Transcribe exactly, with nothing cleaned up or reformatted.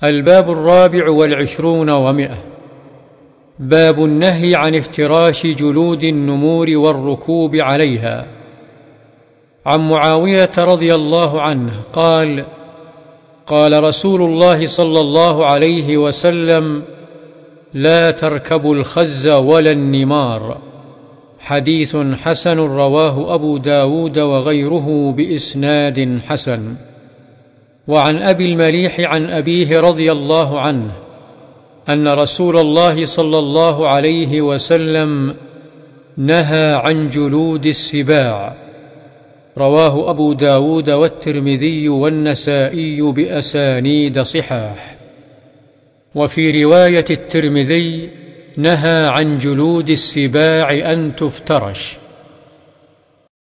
الباب الرابع والعشرون ومئة. باب النهي عن افتراش جلود النمور والركوب عليها. عن معاوية رضي الله عنه قال: قال رسول الله صلى الله عليه وسلم: لا تركبوا الخز ولا النمار. حديث حسن رواه أبو داود وغيره بإسناد حسن. وعن أبي المليح عن أبيه رضي الله عنه أن رسول الله صلى الله عليه وسلم نهى عن جلود السباع. رواه أبو داود والترمذي والنسائي بأسانيد صحاح. وفي رواية الترمذي: نهى عن جلود السباع أن تفترش.